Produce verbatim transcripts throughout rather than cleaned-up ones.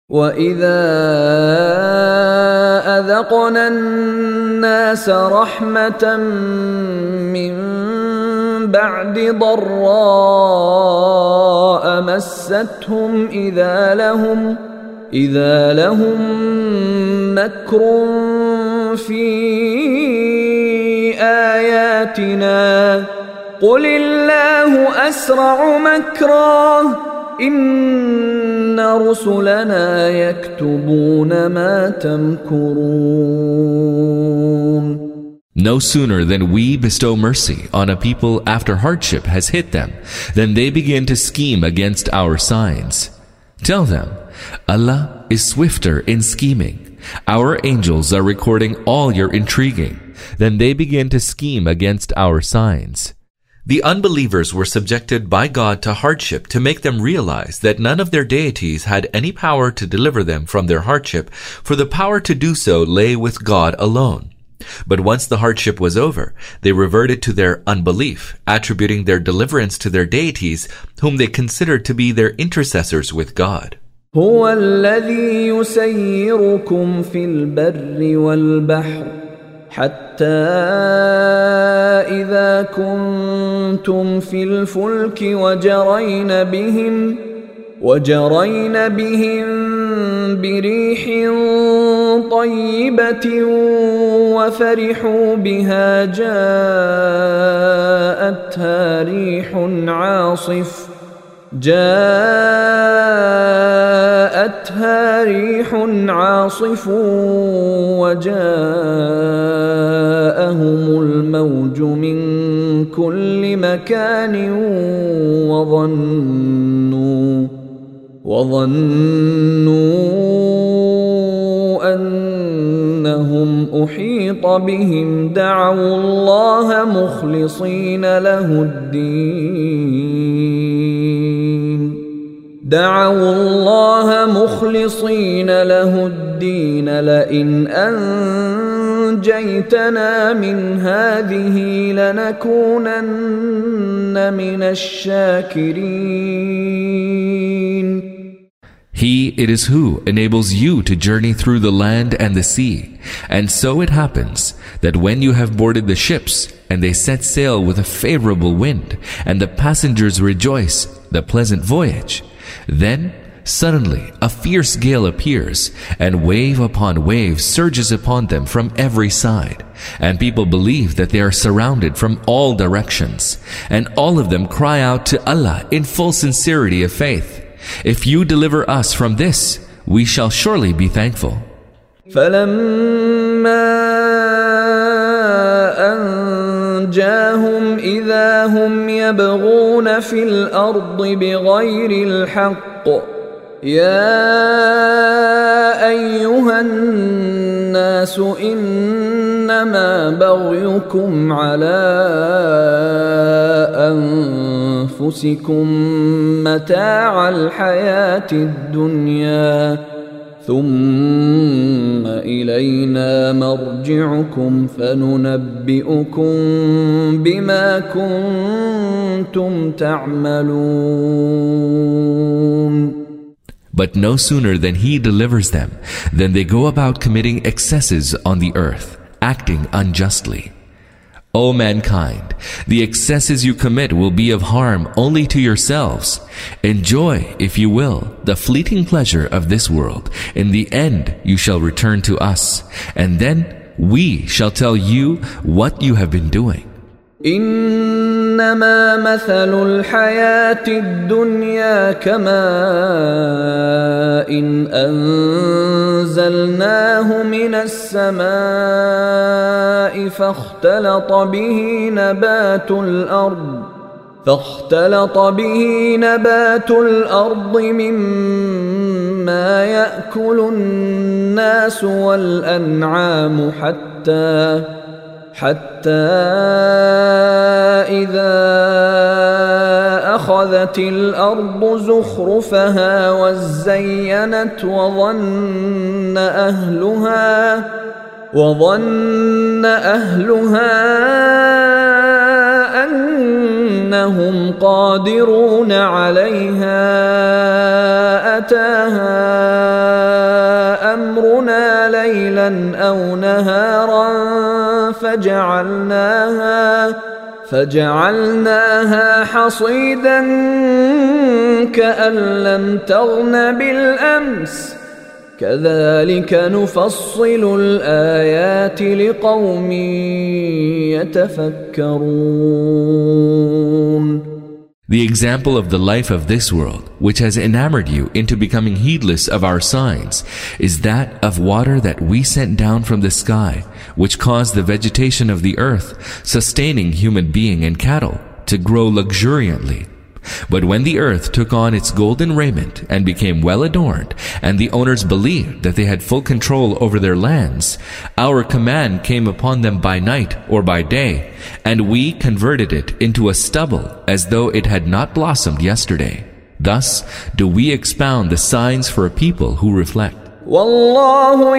وَإِذَا أَذَقْنَا النَّاسَ رَحْمَةً مِّن بَعْدِ ضَرَّاءَ مَسَّتْهُمْ إِذَا لَهُمْ إِذَا لَهُم مَّكْرٌ فِي آيَاتِنَا قُلِ اللَّهُ أَسْرَعُ مَكْرًا إِنَّ رُسُلَنَا يَكْتُبُونَ مَا تَمْكُرُونَ. No sooner than we bestow mercy on a people after hardship has hit them, than they begin to scheme against our signs. Tell them, Allah is swifter in scheming. Our angels are recording all your intriguing. Then they begin to scheme against our signs. The unbelievers were subjected by God to hardship to make them realize that none of their deities had any power to deliver them from their hardship, for the power to do so lay with God alone. But once the hardship was over, they reverted to their unbelief, attributing their deliverance to their deities, whom they considered to be their intercessors with God. هو الذي يسيركم في البر والبحر حتى إذا كنتم في الفلك وجرين بهم وجرين بهم بريح طيبة وفرحوا بها جاءتها ريح عاصف جاءتها ريح عاصف وجاءهم الموج من كل مكان وظنوا وظنوا أنهم أحيط بهم دعوا الله مخلصين له الدين دعوا الله مخلصين له الدين لئن أنجيتنا من هذه لنكونن من الشاكرين. He it is who enables you to journey through the land and the sea. And so it happens that when you have boarded the ships and they set sail with a favorable wind and the passengers rejoice the pleasant voyage, then suddenly a fierce gale appears and wave upon wave surges upon them from every side. And people believe that they are surrounded from all directions. And all of them cry out to Allah in full sincerity of faith, if you deliver us from this, we shall surely be thankful. فَلَمَّا أَنْجَاهُمْ إِذَا هُمْ يَبْغُونَ فِي الْأَرْضِ بِغَيْرِ الْحَقِّ يَا أَيُّهَا النَّاسُ إِنَّمَا بَغْيُكُمْ عَلَى أَنفُسِكُمْ مَتَاعَ الْحَيَاةِ الدُّنْيَا ثُمَّ إِلَيْنَا مَرْجِعُكُمْ فَنُنَبِّئُكُم بِمَا كُنتُمْ تَعْمَلُونَ. But no sooner than He delivers them, than they go about committing excesses on the earth, acting unjustly. O mankind, the excesses you commit will be of harm only to yourselves. Enjoy, if you will, the fleeting pleasure of this world. In the end, you shall return to us, and then we shall tell you what you have been doing. إنما مثل الحياة الدنيا كماء إن أنزلناه من السماء فاختلط به نبات الأرض فاختلط به نبات الأرض مما يأكل الناس والأنعام حتى حتى إذا أخذت الأرض زخرفها وزينت وظن أهلها وظن أهلها أنهم قادرون عليها أتاها ليلا أو نهارا فجعلناها فجعلناها حصيدا كأن لم تغن بالأمس كذلك نفصل الآيات لقوم يتفكرون. The example of the life of this world, which has enamored you into becoming heedless of our signs, is that of water that we sent down from the sky, which caused the vegetation of the earth, sustaining human being and cattle, to grow luxuriantly. But when the earth took on its golden raiment and became well adorned, and the owners believed that they had full control over their lands, our command came upon them by night or by day, and we converted it into a stubble as though it had not blossomed yesterday. Thus do we expound the signs for a people who reflect. والله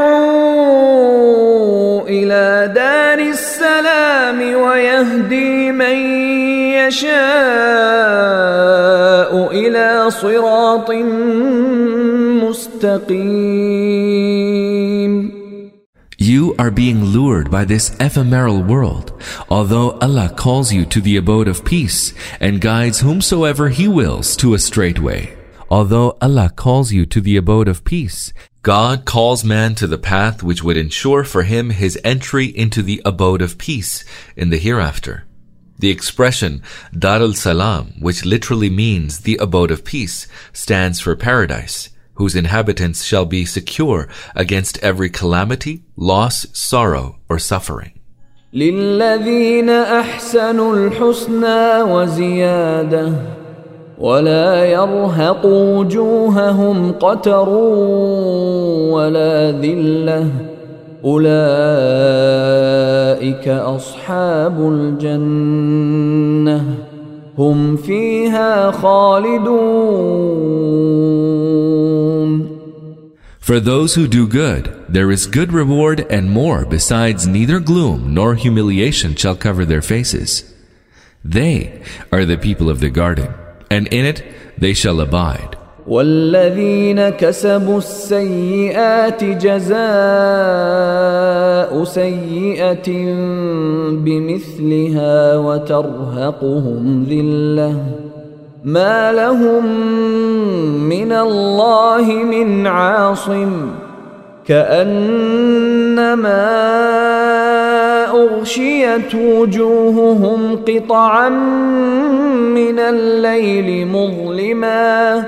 يدعو إلى دار السلام ويهدي من يشاء إلى صراط مستقيم. You are being lured by this ephemeral world, although Allah calls you to the abode of peace and guides whomsoever He wills to a straight way. Although Allah calls you to the abode of peace, God calls man to the path which would ensure for him his entry into the abode of peace in the hereafter. The expression Dar al-Salam, which literally means the abode of peace, stands for paradise, whose inhabitants shall be secure against every calamity, loss, sorrow, or suffering. للذين أحسنوا الحسنى وزيادة ولا يرهق وجوههم قتر ولا ذلة أولئك أصحاب الجنة هم فيها خالدون. For those who do good, there is good reward and more besides neither gloom nor humiliation shall cover their faces. They are the people of the garden, and in it they shall abide. والذين كسبوا السيئات جزاء سيئة بمثلها وترهقهم ذلة ما لهم من الله من عاصم كأنما أغشيت وجوههم قطعا من الليل مظلما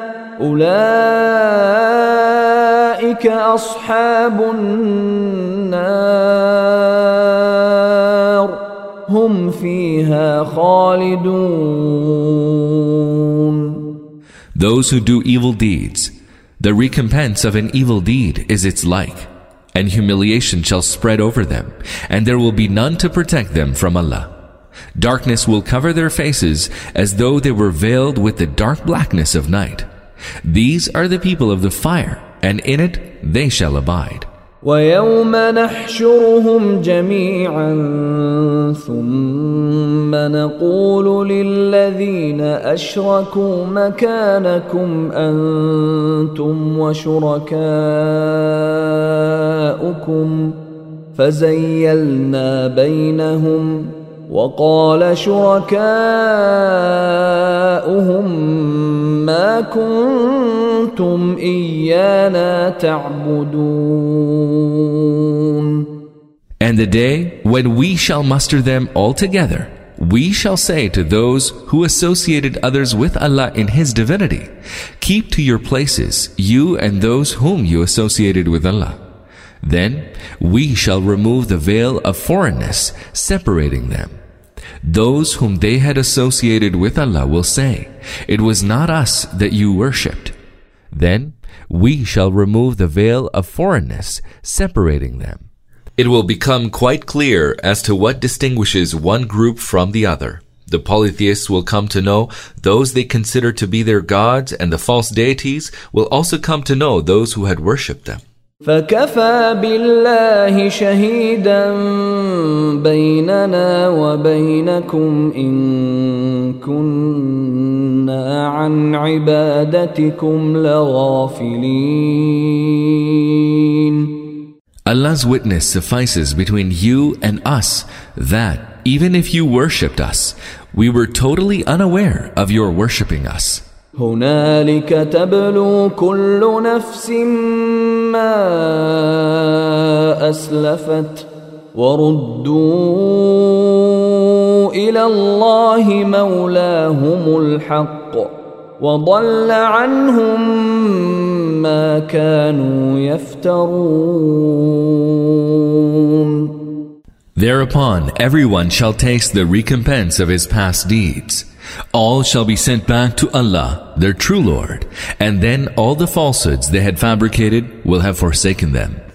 أولئك أصحاب النار هم فيها خالدون. Those who do evil deeds, the recompense of an evil deed is its like, and humiliation shall spread over them, and there will be none to protect them from Allah. Darkness will cover their faces as though they were veiled with the dark blackness of night. These are the people of the fire, and in it they shall abide. وَيَوْمَ نَحْشُرُهُمْ جَمِيعًا ثُمَّ نَقُولُ لِلَّذِينَ أَشْرَكُوا مَكَانَكُمْ أَنْتُمْ وَشُرَكَاؤُكُمْ فَزَيَّلْنَا بَيْنَهُمْ وقال شركاؤهم ما كنتم إيانا تعبدون. And the day when we shall muster them all together, we shall say to those who associated others with Allah in His divinity, keep to your places, you and those whom you associated with Allah. Then we shall remove the veil of foreignness separating them. Those whom they had associated with Allah will say, it was not us that you worshipped. Then we shall remove the veil of foreignness separating them. It will become quite clear as to what distinguishes one group from the other. The polytheists will come to know those they consider to be their gods, and the false deities will also come to know those who had worshipped them. فكفى بالله شهيدا بيننا وبينكم إن كنا عن عبادتكم لغافلين. Allah's witness suffices between you and us that, even if you worshipped us, we were totally unaware of your worshipping us. هنالك تبلو كل نفس ما أسلفت وردوا إلى الله مولاهم الحق وضل عنهم ما كانوا يفترون. Thereupon everyone shall taste the recompense of his past deeds. All shall be sent back to Allah, their true Lord, and then all the falsehoods they had fabricated will have forsaken them.